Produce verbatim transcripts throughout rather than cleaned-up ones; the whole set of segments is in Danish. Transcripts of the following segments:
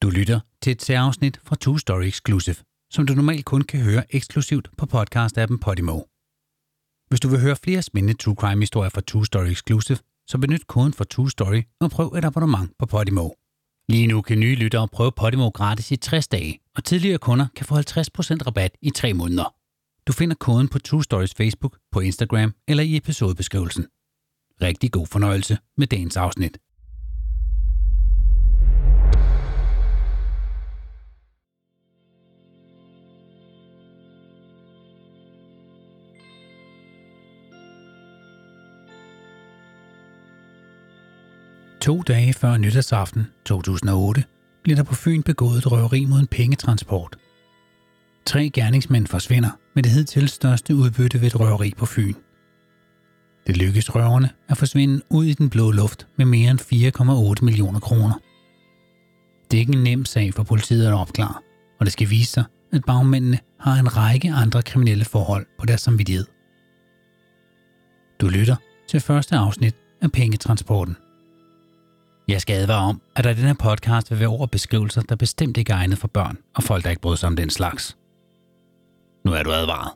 Du lytter til et særafsnit fra Two Story Exclusive, som du normalt kun kan høre eksklusivt på podcast-appen Podimo. Hvis du vil høre flere spændende true crime-historier fra Two Story Exclusive, så benyt koden for Two Story og prøv et abonnement på Podimo. Lige nu kan nye lyttere prøve Podimo gratis i tres dage, og tidligere kunder kan få halvtreds procent rabat i tre måneder. Du finder koden på Two Stories Facebook, på Instagram eller i episodebeskrivelsen. Rigtig god fornøjelse med dagens afsnit. To dage før nytårsaften to tusind og otte blev der på Fyn begået et røveri mod en pengetransport. Tre gerningsmænd forsvinder med det hidtil største udbytte ved et røveri på Fyn. Det lykkedes røverne at forsvinde ud i den blå luft med mere end fire komma otte millioner kroner. Det er ikke en nem sag for politiet at opklare, og det skal vise sig, at bagmændene har en række andre kriminelle forhold på deres samvittighed. Du lytter til første afsnit af Pengetransporten. Jeg skal advare om, at der i den her podcast vil være ord og beskrivelser, der bestemt ikke er egnet for børn og folk, der ikke bryder sig om den slags. Nu er du advaret.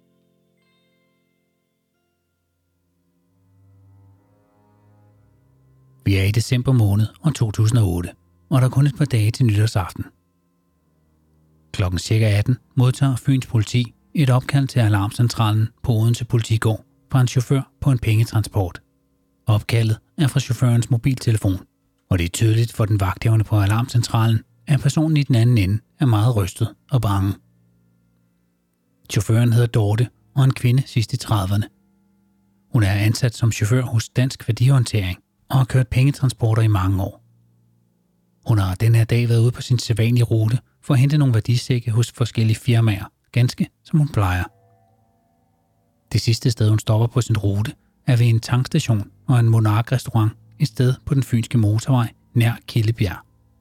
Vi er i december måned år to tusind og otte, og der er kun et par dage til nytårsaften. Klokken cirka atten modtager Fyns politi et opkald til alarmcentralen på Odense Politigård fra en chauffør på en pengetransport. Opkaldet er fra chaufførens mobiltelefon, og det er tydeligt for den vagthavende på alarmcentralen, at personen i den anden ende er meget rystet og bange. Chaufføren hedder Dorte og er en kvinde sidst i trediverne. Hun er ansat som chauffør hos Dansk Værdihåndtering og har kørt pengetransporter i mange år. Hun har den her dag været ude på sin sædvanlige rute for at hente nogle værdisække hos forskellige firmaer, ganske som hun plejer. Det sidste sted, hun stopper på sin rute, er ved en tankstation og en Monark-restaurant et sted på den fynske motorvej nær Kildebjerg.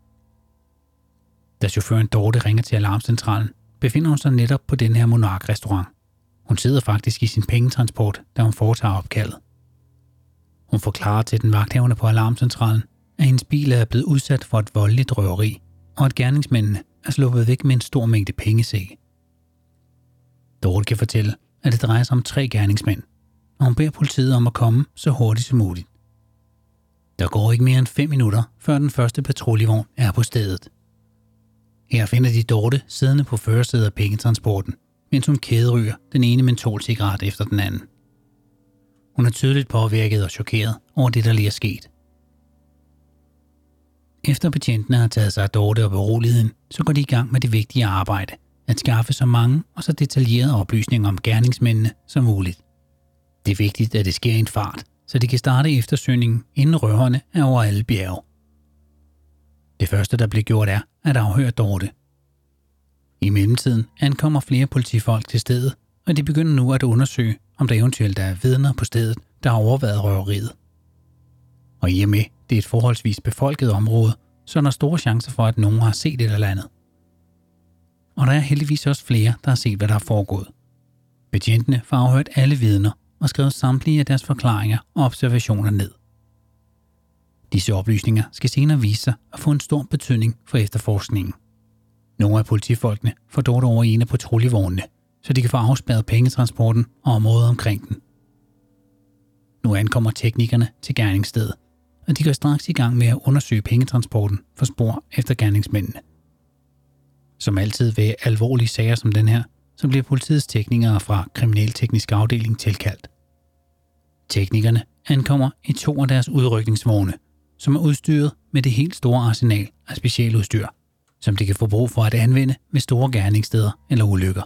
Da chaufføren Dorte ringer til alarmcentralen, befinder hun sig netop på den her Monark-restaurant. Hun sidder faktisk i sin pengetransport, da hun foretager opkaldet. Hun forklarer til den vagthavende på alarmcentralen, at hendes bil er blevet udsat for et voldeligt røveri, og at gerningsmændene er sluppet væk med en stor mængde pengesække. Dorte kan fortælle, at det drejer sig om tre gerningsmænd, og hun beder politiet om at komme så hurtigt som muligt. Der går ikke mere end fem minutter, før den første patruljevogn er på stedet. Her finder de Dorte siddende på førersædet af pengetransporten, mens hun kæderyger den ene mentolcigaret efter den anden. Hun er tydeligt påvirket og chokeret over det, der lige er sket. Efter betjentene har taget sig af Dorte og beroliget hende, så går de i gang med det vigtige arbejde, at skaffe så mange og så detaljerede oplysninger om gerningsmændene som muligt. Det er vigtigt, at det sker i en fart, så de kan starte eftersøgningen, inden røverne er over alle bjerge. Det første, der bliver gjort, er at afhøre Dorte. I mellemtiden ankommer flere politifolk til stedet, og de begynder nu at undersøge, om der eventuelt er vidner på stedet, der har overværet røveriet. Og i og med, det er et forholdsvis befolket område, så er der store chancer for, at nogen har set et eller andet. Og der er heldigvis også flere, der har set, hvad der er foregået. Betjentene får afhørt alle vidner og skrevet samtlige af deres forklaringer og observationer ned. Disse oplysninger skal senere vise sig at få en stor betydning for efterforskningen. Nogle af politifolkene får Dorte over i en af patruljevognene, så de kan få afspærret pengetransporten og området omkring den. Nu ankommer teknikerne til gerningsstedet, og de går straks i gang med at undersøge pengetransporten for spor efter gerningsmændene. Som altid ved alvorlige sager som den her, så bliver politiets teknikere fra kriminalteknisk afdeling tilkaldt. Teknikerne ankommer i to af deres udrykningsvogne, som er udstyret med det helt store arsenal af specialudstyr, som de kan få brug for at anvende ved store gerningssteder eller ulykker.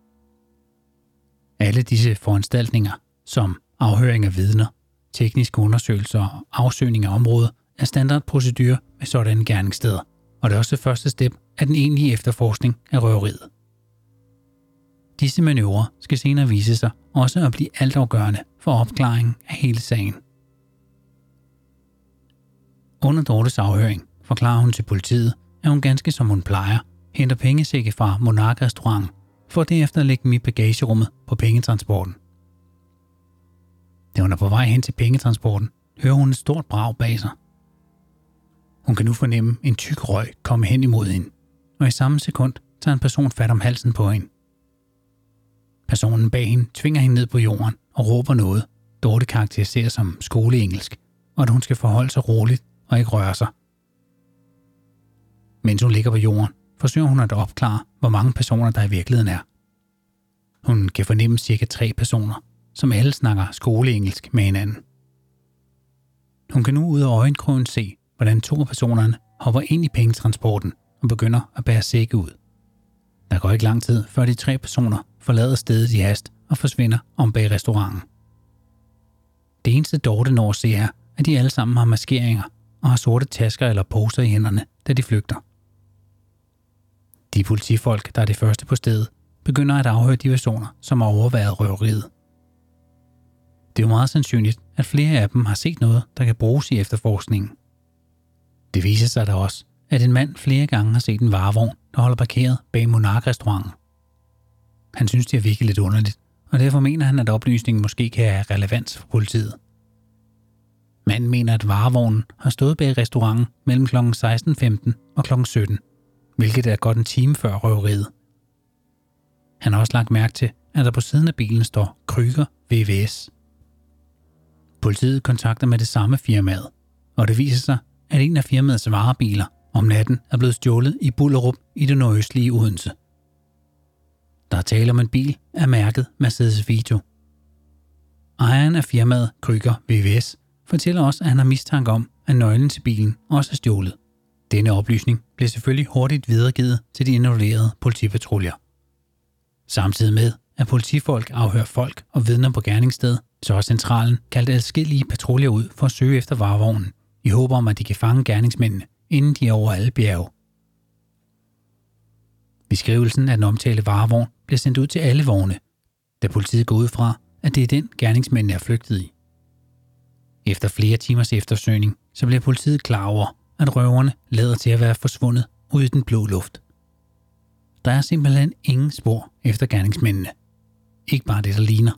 Alle disse foranstaltninger, som afhøring af vidner, tekniske undersøgelser og afsøgning af området, er standardprocedur med sådanne gerningssteder, og det er også det første step af den egentlige efterforskning af røveriet. Disse manøvrer skal senere vise sig også at blive altafgørende for opklaringen af hele sagen. Under Dortes afhøring forklarer hun til politiet, at hun ganske som hun plejer, henter pengesække fra Monark-restauranten, for derefter at lægge dem i bagagerummet på pengetransporten. Da hun er på vej hen til pengetransporten, hører hun et stort brag bag sig. Hun kan nu fornemme en tyk røg komme hen imod hende, og i samme sekund tager en person fat om halsen på hende. Personen bag hende tvinger hende ned på jorden og råber noget, Dorte karakteriserer som skoleengelsk, og at hun skal forholde sig roligt og ikke røre sig. Mens hun ligger på jorden, forsøger hun at opklare, hvor mange personer der i virkeligheden er. Hun kan fornemme cirka tre personer, som alle snakker skoleengelsk med hinanden. Hun kan nu ud af øjenkrogen se, hvordan to af personerne hopper ind i pengetransporten og begynder at bære sække ud. Der går ikke lang tid, før de tre personer forlader stedet i hast og forsvinder om bag restauranten. Det eneste Dorte når at se er, at de alle sammen har maskeringer og har sorte tasker eller poser i hænderne, da de flygter. De politifolk, der er det første på stedet, begynder at afhøre de personer, som har overværet røveriet. Det er jo meget sandsynligt, at flere af dem har set noget, der kan bruges i efterforskningen. Det viser sig da også, at en mand flere gange har set en varevogn, der holder parkeret bag Monark-restauranten. Han synes, det er virkelig lidt underligt, og derfor mener han, at oplysningen måske kan have relevans for politiet. Manden mener, at varevognen har stået bag restauranten mellem klokken seksten femten og klokken sytten, hvilket er godt en time før røveriet. Han har også lagt mærke til, at der på siden af bilen står Krüger V V S. Politiet kontakter med det samme firmaet, og det viser sig, at en af firmaets varebiler om natten er blevet stjålet i Bullerup i det nordøstlige Odense. Der er tale om en bil af mærket Mercedes Vito. Ejeren af firmaet Krüger V V S fortæller også, at han har mistanke om, at nøglen til bilen også er stjålet. Denne oplysning bliver selvfølgelig hurtigt videregivet til de involverede politipatruljer. Samtidig med, at politifolk afhører folk og vidner på gerningssted, så har centralen kaldt adskillige patruljer ud for at søge efter varevognen, i håb om, at de kan fange gerningsmændene, inden de er over alle bjerge. Beskrivelsen af den omtalte varevogn bliver sendt ud til alle vogne, da politiet går ud fra, at det er den, gerningsmændene er flygtet i. Efter flere timers eftersøgning, så bliver politiet klar over, at røverne lader til at være forsvundet ud i den blå luft. Der er simpelthen ingen spor efter gerningsmændene. Ikke bare det, der ligner.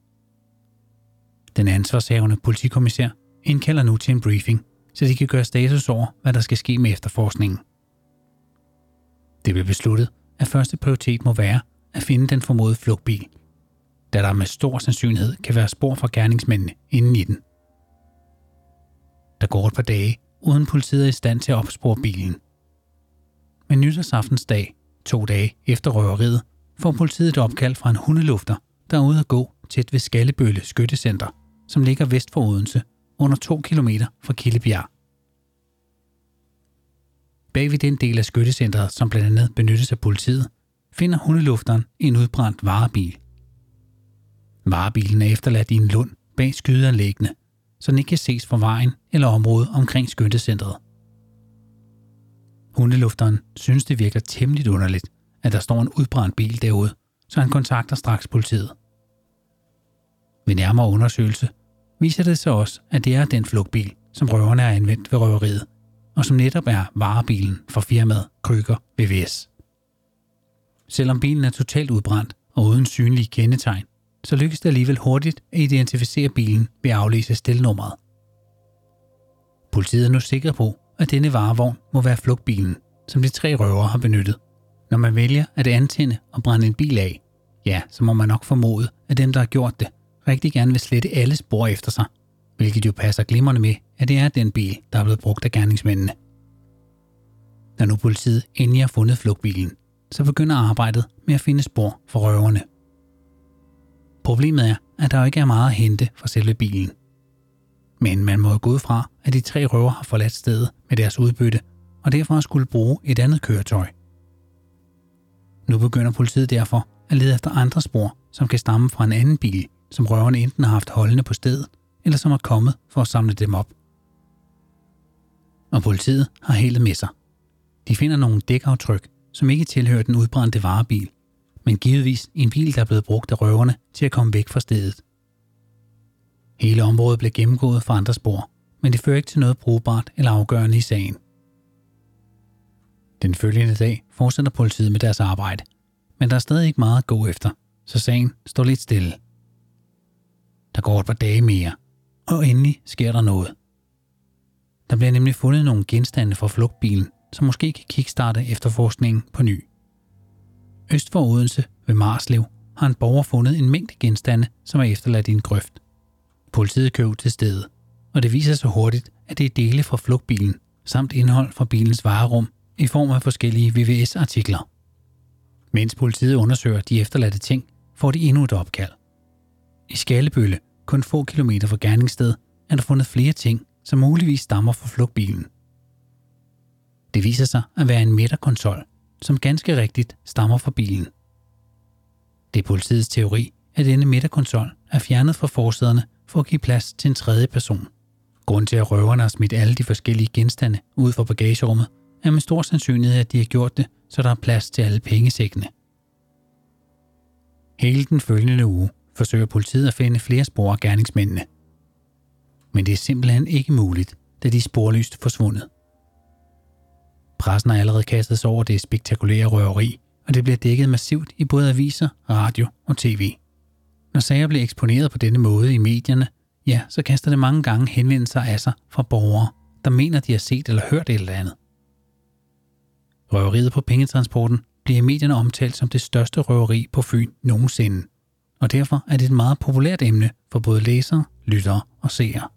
Den ansvarshavende politikommissær indkalder nu til en briefing, så de kan gøre status over, hvad der skal ske med efterforskningen. Det bliver besluttet, at første prioritet må være at finde den formodede flugtbil, da der med stor sandsynlighed kan være spor fra gerningsmændene inden i den. Der går et par dage, uden politiet er i stand til at opspore bilen. Men nytårsaftens dag, to dage efter røveriet, får politiet et opkald fra en hundelufter, der er ude at gå tæt ved Skallebølle Skyttecenter, som ligger vest for Odense, under to kilometer fra Kildebjerg. Bag ved den del af skyttecentret, som blandt andet benyttes af politiet, finder hundelufteren en udbrændt varebil. Varebilen er efterladt i en lund bag skydeanlæggene, så den ikke kan ses fra vejen eller området omkring skyttecentret. Hundelufteren synes, det virker temmelig underligt, at der står en udbrændt bil derude, så han kontakter straks politiet. Ved nærmere undersøgelse viser det sig også, at det er den flugtbil, som røverne har anvendt ved røveriet, og som netop er varebilen fra firmaet Krüger V V S. Selvom bilen er totalt udbrændt og uden synlige kendetegn, så lykkes det alligevel hurtigt at identificere bilen ved at aflæse stelnummeret. Politiet er nu sikre på, at denne varevogn må være flugtbilen, som de tre røvere har benyttet. Når man vælger at antænde og brænde en bil af, ja, så må man nok formode, at dem, der har gjort det, rigtig gerne vil slette alle spor efter sig, hvilket jo passer glimrende med, at det er den bil, der er blevet brugt af gerningsmændene. Når nu politiet endelig har fundet flugtbilen, så begynder arbejdet med at finde spor for røverne. Problemet er, at der jo ikke er meget at hente fra selve bilen. Men man må jo gå ud fra, at de tre røver har forladt stedet med deres udbytte, og derfor skulle bruge et andet køretøj. Nu begynder politiet derfor at lede efter andre spor, som kan stamme fra en anden bil, som røverne enten har haft holdende på stedet, eller som er kommet for at samle dem op. Og politiet har heldet med sig. De finder nogle dækaftryk, som ikke tilhører den udbrændte varebil, men givetvis en bil, der er blevet brugt af røverne til at komme væk fra stedet. Hele området blev gennemgået for andre spor, men det fører ikke til noget brugbart eller afgørende i sagen. Den følgende dag fortsætter politiet med deres arbejde, men der er stadig ikke meget at gå efter, så sagen står lidt stille. Der går et par dage mere, og endelig sker der noget. Der bliver nemlig fundet nogle genstande fra flugtbilen, som måske kan kickstarte efterforskningen på ny. Øst for Odense ved Marslev har en borger fundet en mængde genstande, som er efterladt i en grøft. Politiet kører ud til stedet, og det viser sig hurtigt, at det er dele fra flugtbilen, samt indhold fra bilens varerum i form af forskellige V V S-artikler. Mens politiet undersøger de efterladte ting, får de endnu et opkald. I Skallebølle, kun få kilometer fra gerningssted, er der fundet flere ting, som muligvis stammer fra flugtbilen. Det viser sig at være en midterkonsol, som ganske rigtigt stammer fra bilen. Det er politiets teori, at denne midterkonsol er fjernet fra forsæderne for at give plads til en tredje person. Grunden til, at røverne har smidt alle de forskellige genstande ud fra bagagerummet, er med stor sandsynlighed, at de har gjort det, så der er plads til alle pengesækkene. Hele den følgende uge forsøger politiet at finde flere spor af gerningsmændene. Men det er simpelthen ikke muligt, da de er sporløst forsvundet. Pressen har allerede kastet sig over det spektakulære røveri, og det bliver dækket massivt i både aviser, radio og tv. Når sager bliver eksponeret på denne måde i medierne, ja, så kaster det mange gange henvendelser af sig fra borgere, der mener, de har set eller hørt et eller andet. Røveriet på pengetransporten bliver i medierne omtalt som det største røveri på Fyn nogensinde, og derfor er det et meget populært emne for både læsere, lyttere og seere.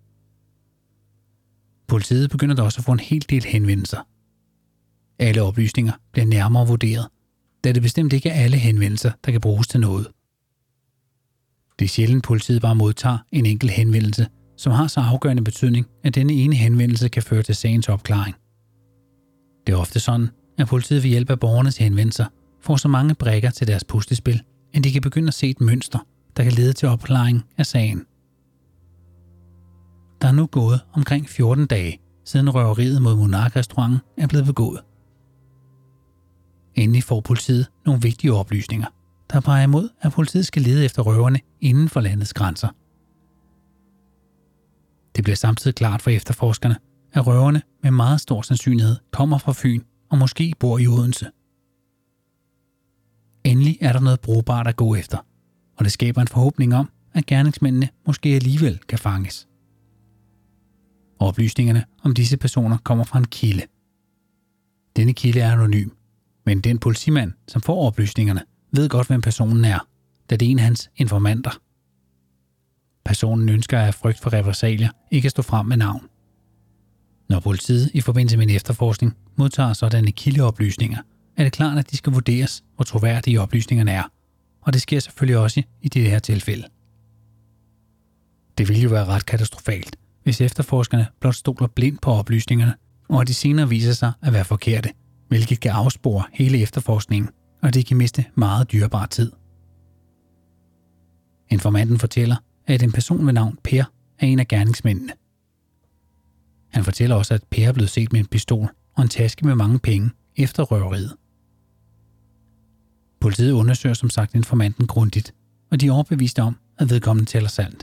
Politiet begynder da også at få en hel del henvendelser. Alle oplysninger bliver nærmere vurderet, da det bestemt ikke er alle henvendelser, der kan bruges til noget. Det er sjældent, politiet bare modtager en enkelt henvendelse, som har så afgørende betydning, at denne ene henvendelse kan føre til sagens opklaring. Det er ofte sådan, at politiet ved hjælp af borgernes henvendelser får så mange brikker til deres puslespil, at de kan begynde at se et mønster, der kan lede til opklaring af sagen. Der er nu gået omkring fjorten dage, siden røveriet mod Monark-restauranten er blevet begået. Endelig får politiet nogle vigtige oplysninger, der peger imod, at politiet skal lede efter røverne inden for landets grænser. Det bliver samtidig klart for efterforskerne, at røverne med meget stor sandsynlighed kommer fra Fyn og måske bor i Odense. Endelig er der noget brugbart at gå efter, og det skaber en forhåbning om, at gerningsmændene måske alligevel kan fanges. Oplysningerne om disse personer kommer fra en kilde. Denne kilde er anonym, men den politimand, som får oplysningerne, ved godt, hvem personen er, da det er en af hans informanter. Personen ønsker af frygt for repressalier ikke at stå frem med navn. Når politiet i forbindelse med en efterforskning modtager sådanne kildeoplysninger, er det klart, at de skal vurderes, hvor troværdige oplysningerne er, og det sker selvfølgelig også i det her tilfælde. Det vil jo være ret katastrofalt, hvis efterforskerne blot stoler blindt på oplysningerne, og at de senere viser sig at være forkerte, hvilket kan afspore hele efterforskningen, og det kan miste meget dyrebar tid. Informanten fortæller, at en person ved navn Per er en af gerningsmændene. Han fortæller også, at Per er blevet set med en pistol og en taske med mange penge efter røveriet. Politiet undersøger som sagt informanten grundigt, og de er overbevist om, at vedkommende taler sandt.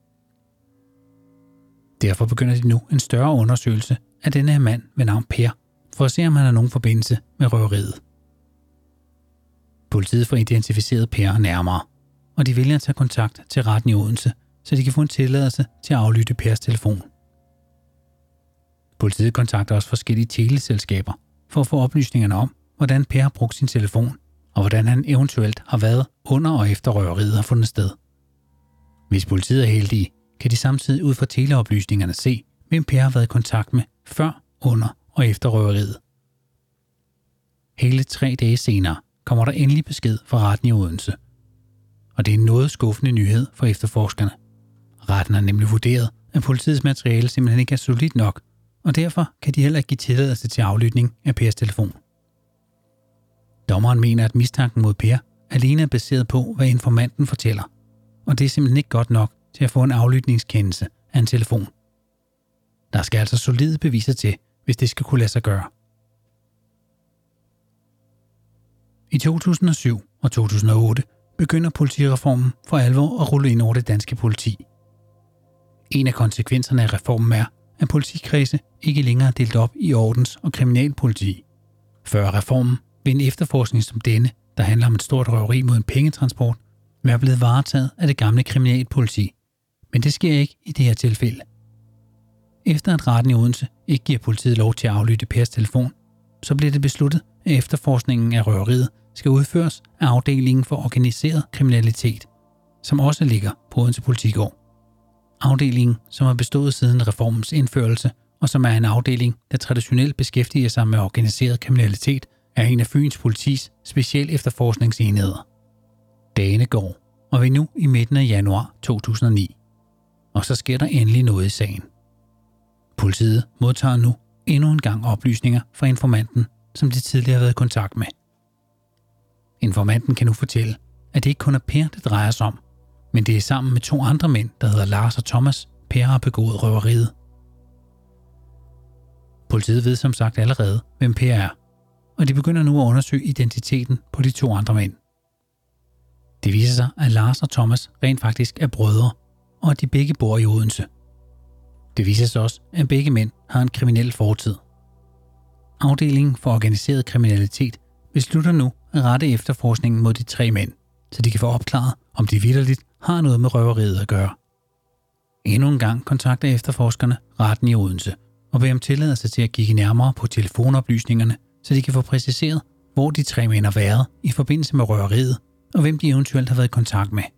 Derfor begynder de nu en større undersøgelse af denne her mand ved navn Per, for at se, om han har nogen forbindelse med røveriet. Politiet får identificeret Per nærmere, og de vælger at tage kontakt til retten i Odense, så de kan få en tilladelse til at aflytte Pers telefon. Politiet kontakter også forskellige teleselskaber for at få oplysningerne om, hvordan Per har brugt sin telefon, og hvordan han eventuelt har været under og efter røveriet har fundet sted. Hvis politiet er heldige, kan de samtidig ud fra teleoplysningerne se, hvem Per har været i kontakt med før, under og efter røveriet. Hele tre dage senere kommer der endelig besked fra retten i Odense. Og det er en noget skuffende nyhed for efterforskerne. Retten har nemlig vurderet, at politiets materiale simpelthen ikke er solidt nok, og derfor kan de heller ikke give tilladelse til aflytning af Pers telefon. Dommeren mener, at mistanken mod Per alene er baseret på, hvad informanten fortæller, og det er simpelthen ikke godt nok til at få en aflytningskendelse af en telefon. Der skal altså solide beviser til, hvis det skal kunne lade sig gøre. I to tusind og syv og to tusind og otte begynder politireformen for alvor at rulle ind over det danske politi. En af konsekvenserne af reformen er, at politikredse ikke længere er delt op i ordens- og kriminalpoliti. Før reformen vil en efterforskning som denne, der handler om et stort røveri mod en pengetransport, være blevet varetaget af det gamle kriminalpoliti. Men det sker ikke i det her tilfælde. Efter at retten i Odense ikke giver politiet lov til at aflytte Pers telefon, så bliver det besluttet, at efterforskningen af røveriet skal udføres af afdelingen for organiseret kriminalitet, som også ligger på Odense Politigård. Afdelingen, som har bestået siden reformens indførelse, og som er en afdeling, der traditionelt beskæftiger sig med organiseret kriminalitet, er en af Fyns politis special efterforskningsenheder. Dagene går, og vi er nu i midten af januar to tusind og ni. Og så sker der endelig noget i sagen. Politiet modtager nu endnu en gang oplysninger fra informanten, som de tidligere har været i kontakt med. Informanten kan nu fortælle, at det ikke kun er Per, det drejer sig om, men det er sammen med to andre mænd, der hedder Lars og Thomas, Per har begået røveriet. Politiet ved som sagt allerede, hvem Per er, og de begynder nu at undersøge identiteten på de to andre mænd. Det viser sig, at Lars og Thomas rent faktisk er brødre, og at de begge bor i Odense. Det viser sig også, at begge mænd har en kriminel fortid. Afdelingen for organiseret kriminalitet beslutter nu at rette efterforskningen mod de tre mænd, så de kan få opklaret, om de vitterligt har noget med røveriet at gøre. Endnu en gang kontakter efterforskerne retten i Odense og beder om tilladelse til at kigge nærmere på telefonoplysningerne, så de kan få præciseret, hvor de tre mænd har været i forbindelse med røveriet, og hvem de eventuelt har været i kontakt med.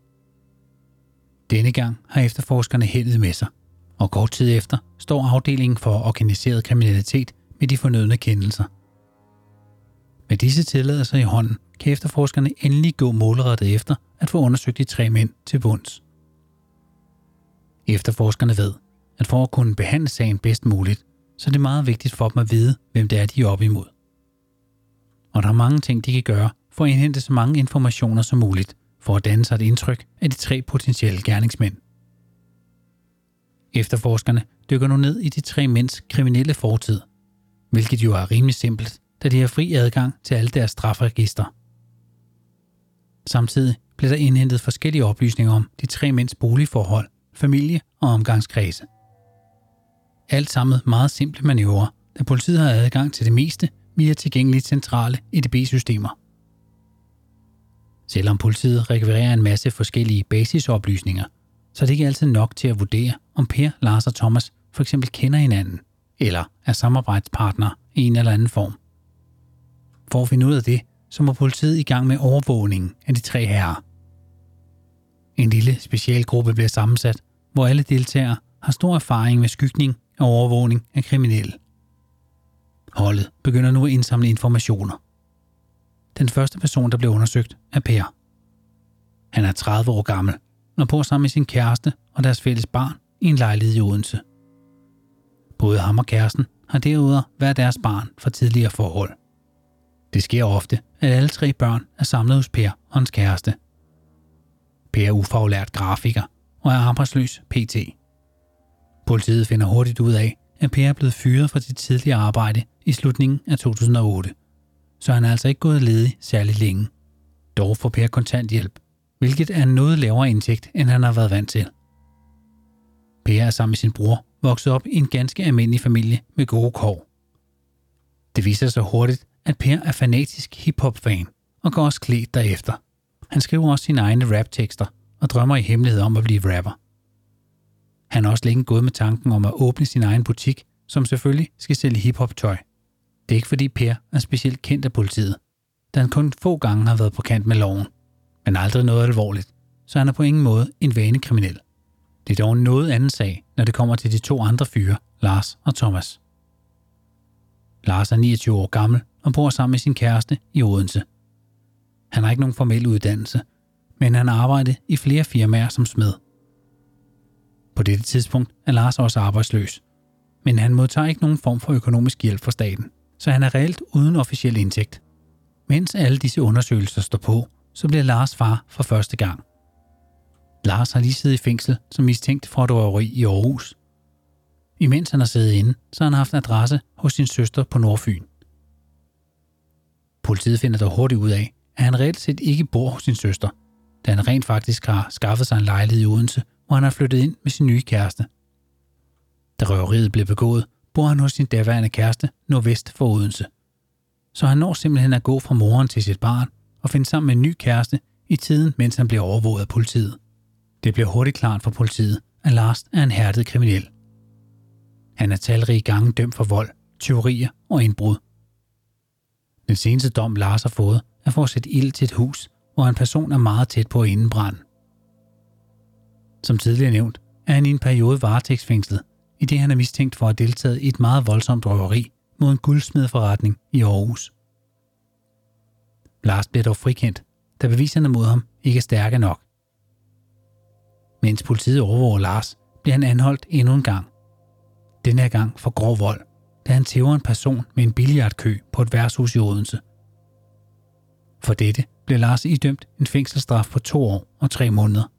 Denne gang har efterforskerne heldet med sig, og kort tid efter står afdelingen for organiseret kriminalitet med de fornødne kendelser. Med disse tilladelser i hånden kan efterforskerne endelig gå målrettet efter at få undersøgt de tre mænd til bunds. Efterforskerne ved, at for at kunne behandle sagen bedst muligt, så er det meget vigtigt for dem at vide, hvem det er, de er op imod. Og der er mange ting, de kan gøre for at indhente så mange informationer som muligt, for at danne sig et indtryk af de tre potentielle gerningsmænd. Efterforskerne dykker nu ned i de tre mænds kriminelle fortid, hvilket jo er rimelig simpelt, da de har fri adgang til alle deres strafregister. Samtidig bliver der indhentet forskellige oplysninger om de tre mænds boligforhold, familie og omgangskredse. Alt sammen meget simple manøvrer, da politiet har adgang til det meste via tilgængelige centrale E D B-systemer. Selvom politiet rekvirerer en masse forskellige basisoplysninger, så er det ikke altid nok til at vurdere, om Per, Lars og Thomas for eksempel kender hinanden, eller er samarbejdspartnere i en eller anden form. For at finde ud af det, så må politiet i gang med overvågningen af de tre herrer. En lille specialgruppe bliver sammensat, hvor alle deltagere har stor erfaring med skygning og overvågning af kriminelle. Holdet begynder nu at indsamle informationer. Den første person, der bliver undersøgt, er Per. Han er tredive år gammel og bor sammen med sin kæreste og deres fælles barn i en lejlighed i Odense. Både ham og kæresten har derudover hver deres barn fra tidligere forhold. Det sker ofte, at alle tre børn er samlet hos Per og hans kæreste. Per er ufaglært grafiker og er arbejdsløs pt. Politiet finder hurtigt ud af, at Per er blevet fyret fra sit tidligere arbejde i slutningen af to tusind og otte, så han er altså ikke gået ledig særlig længe. Dog får Per kontanthjælp, hvilket er en noget lavere indtægt, end han har været vant til. Per er sammen med sin bror vokset op i en ganske almindelig familie med gode kår. Det viser sig hurtigt, at Per er fanatisk hiphop-fan og går også klædt derefter. Han skriver også sine egne raptekster og drømmer i hemmelighed om at blive rapper. Han har også længe gået med tanken om at åbne sin egen butik, som selvfølgelig skal sælge hiphop-tøj. Det er ikke fordi Per er specielt kendt af politiet, da han kun få gange har været på kant med loven, men aldrig noget alvorligt, så han er på ingen måde en vanekriminel. Det er dog en noget anden sag, når det kommer til de to andre fyre, Lars og Thomas. Lars er niogtyve år gammel og bor sammen med sin kæreste i Odense. Han har ikke nogen formel uddannelse, men han har arbejdet i flere firmaer som smed. På dette tidspunkt er Lars også arbejdsløs, men han modtager ikke nogen form for økonomisk hjælp fra staten, så han er reelt uden officiel indtægt. Mens alle disse undersøgelser står på, så bliver Lars far for første gang. Lars har lige siddet i fængsel som mistænkt for et røveri i Aarhus. Imens han har siddet inde, så har han haft adresse hos sin søster på Nordfyn. Politiet finder dog hurtigt ud af, at han reelt set ikke bor hos sin søster, da han rent faktisk har skaffet sig en lejlighed i Odense, hvor han har flyttet ind med sin nye kæreste. Da røveriet blev begået, bor han hos sin daværende kæreste nordvest for Odense. Så han når simpelthen at gå fra moren til sit barn og finde sammen med en ny kæreste i tiden, mens han bliver overvåget af politiet. Det bliver hurtigt klart for politiet, at Lars er en hærdet kriminel. Han er talrige gange dømt for vold, tyverier og indbrud. Den seneste dom, Lars har fået, er for at sætte ild til et hus, hvor en person er meget tæt på at indebrænde. Som tidligere nævnt, er han i en periode varetægtsfængslet, i det han er mistænkt for at have deltaget i et meget voldsomt røveri mod en guldsmedforretning i Aarhus. Lars bliver dog frikendt, da beviserne mod ham ikke er stærke nok. Mens politiet overvåger Lars, bliver han anholdt endnu en gang. Denne gang for grov vold, da han tæver en person med en billiardkø på et værtshus i Odense. For dette blev Lars idømt en fængselsstraf på to år og tre måneder.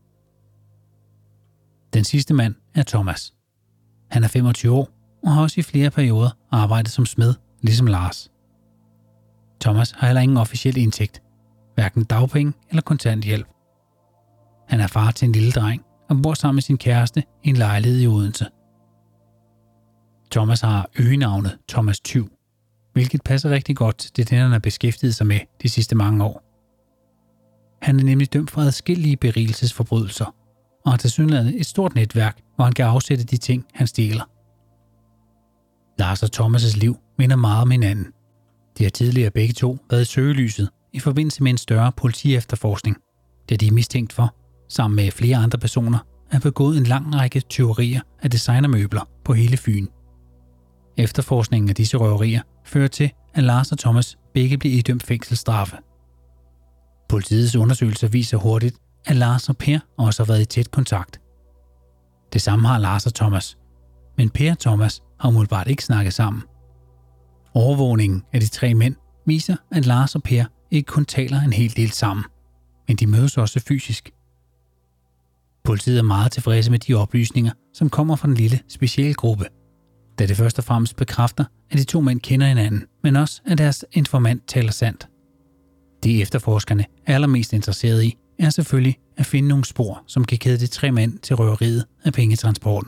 Den sidste mand er Thomas. Han er femogtyve år og har også i flere perioder arbejdet som smed, ligesom Lars. Thomas har heller ingen officiel indtægt, hverken dagpenge eller kontanthjælp. Han er far til en lille dreng og bor sammen med sin kæreste i en lejlighed i Odense. Thomas har øgenavnet Thomas Tyv, hvilket passer rigtig godt til det, han har beskæftiget sig med de sidste mange år. Han er nemlig dømt for adskillige berigelsesforbrydelser, og har tilsyneladende et stort netværk, hvor han kan afsætte de ting, han stjæler. Lars og Thomas' liv minder meget om hinanden. De har tidligere begge to været i søgelyset i forbindelse med en større politiefterforskning, da de er mistænkt for, sammen med flere andre personer, at have begået en lang række tyverier af designermøbler på hele Fyn. Efterforskningen af disse røverier fører til, at Lars og Thomas begge bliver idømt fængselsstraffe. Politiets undersøgelser viser hurtigt, at Lars og Per også har været i tæt kontakt. Det samme har Lars og Thomas, men Per og Thomas har umiddelbart ikke snakket sammen. Overvågningen af de tre mænd viser, at Lars og Per ikke kun taler en hel del sammen, men de mødes også fysisk. Politiet er meget tilfredse med de oplysninger, som kommer fra den lille specialgruppe, da det først og fremmest bekræfter, at de to mænd kender hinanden, men også at deres informant taler sandt. Det efterforskerne er allermest interesserede i, er selvfølgelig at finde nogle spor, som kan kæde de tre mænd til røveriet af pengetransporten.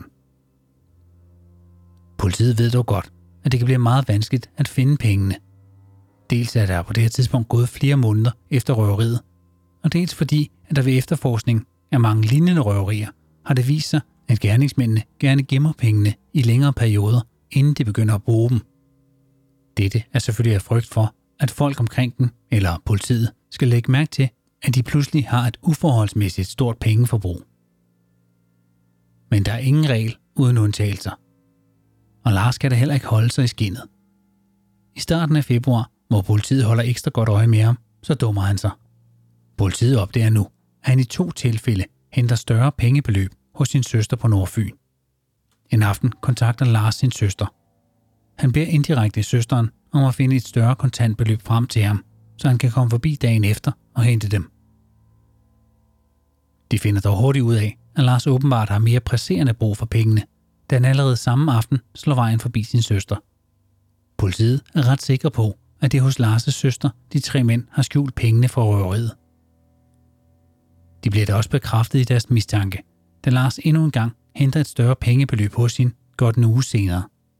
Politiet ved dog godt, at det kan blive meget vanskeligt at finde pengene. Dels er der på det her tidspunkt gået flere måneder efter røveriet, og dels fordi, at der ved efterforskning af mange lignende røverier, har det vist sig, at gerningsmændene gerne gemmer pengene i længere perioder, inden de begynder at bruge dem. Dette er selvfølgelig af frygt for, at folk omkring dem, eller politiet, skal lægge mærke til, at de pludselig har et uforholdsmæssigt stort pengeforbrug. Men der er ingen regel uden undtagelser. Og Lars kan da heller ikke holde sig i skindet. I starten af februar, hvor politiet holder ekstra godt øje med ham, så dummer han sig. Politiet opdager nu, at han i to tilfælde henter større pengebeløb hos sin søster på Nordfyn. En aften kontakter Lars sin søster. Han beder indirekte søsteren om at finde et større kontantbeløb frem til ham, så han kan komme forbi dagen efter og hente dem. De finder dog hurtigt ud af, at Lars åbenbart har mere presserende brug for pengene, da han allerede samme aften slår vejen forbi sin søster. Politiet er ret sikre på, at det er hos Lars' søster, de tre mænd har skjult pengene for røveriet. De bliver da også bekræftet i deres mistanke, da Lars endnu en gang henter et større pengebeløb hos hende godt en uge senere.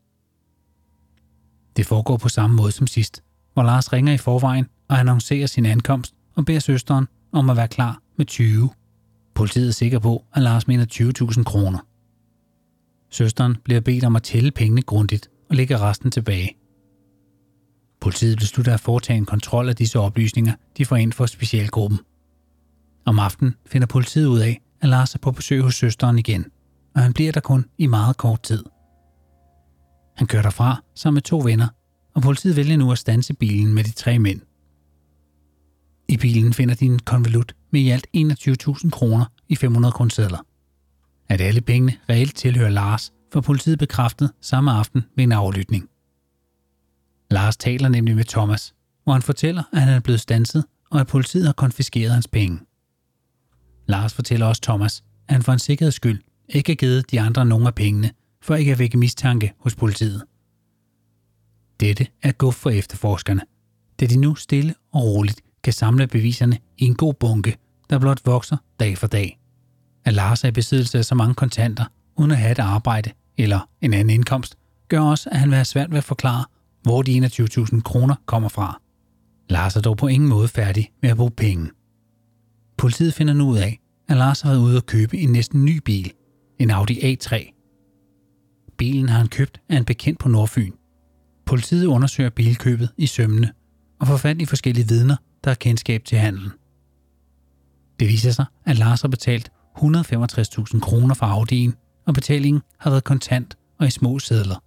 Det foregår på samme måde som sidst, hvor Lars ringer i forvejen og annoncerer sin ankomst og beder søsteren om at være klar med tyve. Politiet er sikker på, at Lars mener tyve tusind kroner. Søsteren bliver bedt om at tælle pengene grundigt og lægger resten tilbage. Politiet beslutter at foretage en kontrol af disse oplysninger, de får ind for specialgruppen. Om aftenen finder politiet ud af, at Lars er på besøg hos søsteren igen, og han bliver der kun i meget kort tid. Han kører derfra sammen med to venner, og politiet vælger nu at standse bilen med de tre mænd. I bilen finder de en konvolut med i alt enogtyve tusind kroner i fem hundrede kronesedler. At alle pengene reelt tilhører Lars, får politiet bekræftet samme aften ved en aflytning. Lars taler nemlig med Thomas, hvor han fortæller, at han er blevet standset, og at politiet har konfiskeret hans penge. Lars fortæller også Thomas, at han for en sikkerheds skyld ikke har givet de andre nogen af pengene, for ikke at vække mistanke hos politiet. Dette er guf for efterforskerne, da de nu stille og roligt kan samle beviserne i en god bunke, der blot vokser dag for dag. At Lars er i besiddelse af så mange kontanter, uden at have et arbejde eller en anden indkomst, gør også, at han vil have svært ved at forklare, hvor de enogtyve tusind kroner kommer fra. Lars er dog på ingen måde færdig med at bruge penge. Politiet finder nu ud af, at Lars har været ude at købe en næsten ny bil, en Audi A tre. Bilen har han købt af en bekendt på Nordfyn. Politiet undersøger bilkøbet i sømmene og får fat i forskellige vidner, der har kendskab til handlen. Det viser sig, at Lars har betalt et hundrede og femogtres tusind kroner for Audi'en, og betalingen har været kontant og i små sedler.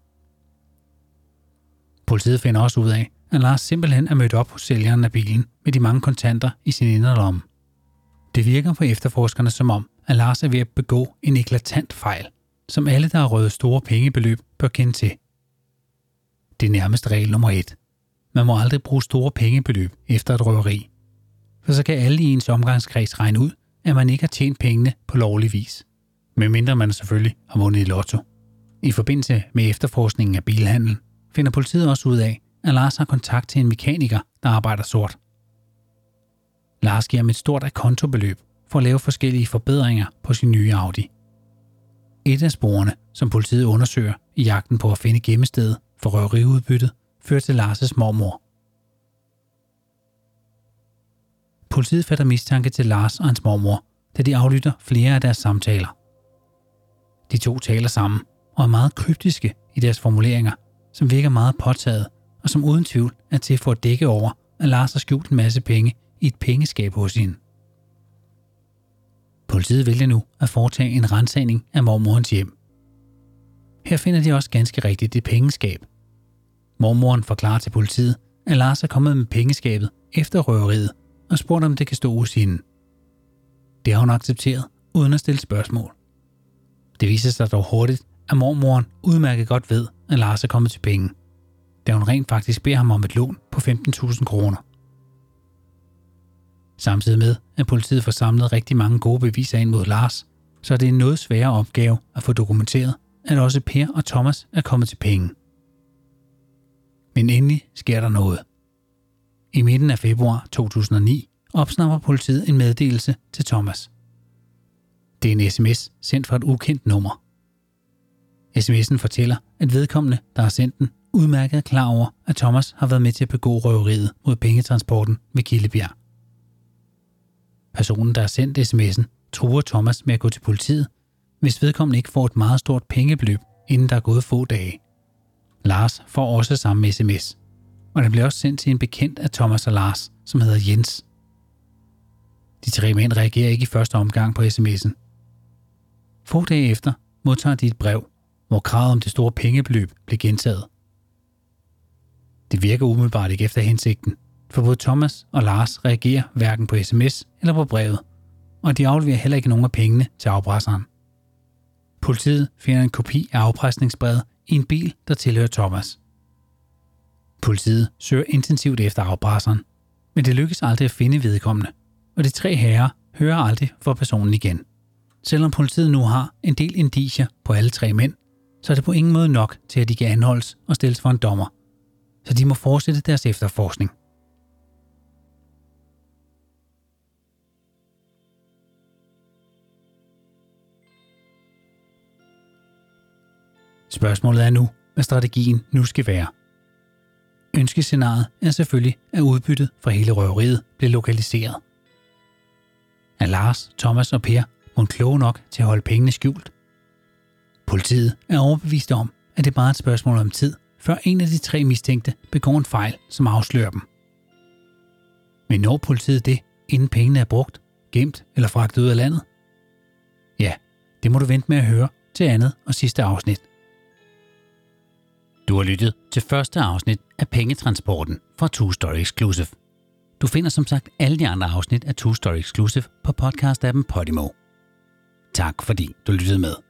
Politiet finder også ud af, at Lars simpelthen er mødt op hos sælgeren af bilen med de mange kontanter i sin inderlomme. Det virker på efterforskerne som om, at Lars er ved at begå en eklatant fejl, som alle, der har røvet store pengebeløb, bør kende til. Det er nærmest regel nummer et. Man må aldrig bruge store pengebeløb efter et røveri. For så kan alle i ens omgangskreds regne ud, at man ikke har tjent pengene på lovlig vis. Medmindre man selvfølgelig har vundet i lotto. I forbindelse med efterforskningen af bilhandlen finder politiet også ud af, at Lars har kontakt til en mekaniker, der arbejder sort. Lars giver ham et stort akontobeløb for at lave forskellige forbedringer på sin nye Audi. Et af sporene, som politiet undersøger i jagten på at finde gemmestedet for røveriudbyttet, fører til Lars' mormor. Politiet fatter mistanke til Lars og hans mormor, da de aflytter flere af deres samtaler. De to taler sammen og er meget kryptiske i deres formuleringer, som virker meget påtaget og som uden tvivl er til for at dække over, at Lars har skjult en masse penge i et pengeskab hos hende. Politiet vælger nu at foretage en ransagning af mormorens hjem. Her finder de også ganske rigtigt et pengeskab. Mormoren forklarer til politiet, at Lars er kommet med pengeskabet efter røveriet og spurgt, om det kan stå hos hende. Det har hun accepteret, uden at stille spørgsmål. Det viser sig dog hurtigt, at mormoren udmærket godt ved, at Lars er kommet til penge, da hun rent faktisk beder ham om et lån på femten tusind kroner. Samtidig med, at politiet får samlet rigtig mange gode beviser ind mod Lars, så er det en noget sværere opgave at få dokumenteret, at også Per og Thomas er kommet til penge. Men endelig sker der noget. I midten af februar to tusind og ni opsnapper politiet en meddelelse til Thomas. Det er en sms sendt fra et ukendt nummer. sms'en fortæller, at vedkommende, der har sendt den, udmærket er klar over, at Thomas har været med til at begå røveriet mod pengetransporten ved Kildebjerg. Personen, der har sendt sms'en, truer Thomas med at gå til politiet, hvis vedkommende ikke får et meget stort pengebeløb, inden der er gået få dage. Lars får også samme sms, og den bliver også sendt til en bekendt af Thomas og Lars, som hedder Jens. De tre mænd reagerer ikke i første omgang på sms'en. Få dage efter modtager de et brev, hvor kravet om det store pengebeløb bliver gentaget. Det virker umiddelbart ikke efter hensigten, for både Thomas og Lars reagerer hverken på sms eller på brevet, og de afleverer heller ikke nogen af pengene til afpresseren. Politiet finder en kopi af afpresningsbrevet i en bil, der tilhører Thomas. Politiet søger intensivt efter afpresseren, men det lykkes aldrig at finde vedkommende, og de tre herrer hører aldrig fra personen igen. Selvom politiet nu har en del indicier på alle tre mænd, så er det på ingen måde nok til, at de kan anholdes og stilles for en dommer, så de må fortsætte deres efterforskning. Spørgsmålet er nu, hvad strategien nu skal være. Ønskescenariet er selvfølgelig, at udbyttet fra hele røveriet bliver lokaliseret. Er Lars, Thomas og Per mon kloge nok til at holde pengene skjult? Politiet er overbevist om, at det bare er et spørgsmål om tid, før en af de tre mistænkte begår en fejl, som afslører dem. Men når politiet det, inden pengene er brugt, gemt eller fragtet ud af landet? Ja, det må du vente med at høre til andet og sidste afsnit. Du har lyttet til første afsnit af Pengetransporten fra Two Story Exclusive. Du finder som sagt alle de andre afsnit af Two Story Exclusive på podcast-appen Podimo. Tak fordi du lyttede med.